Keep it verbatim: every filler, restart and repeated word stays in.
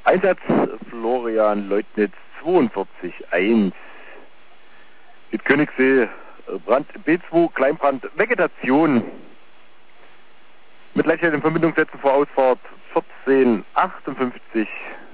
Einsatz Florian Leutnitz zweiundvierzig eins. Mit Königssee, Brand B zwei, Kleinbrand, Vegetation. Mit Leichtheit in Verbindung setzen vor Ausfahrt vierzehn achtundfünfzig.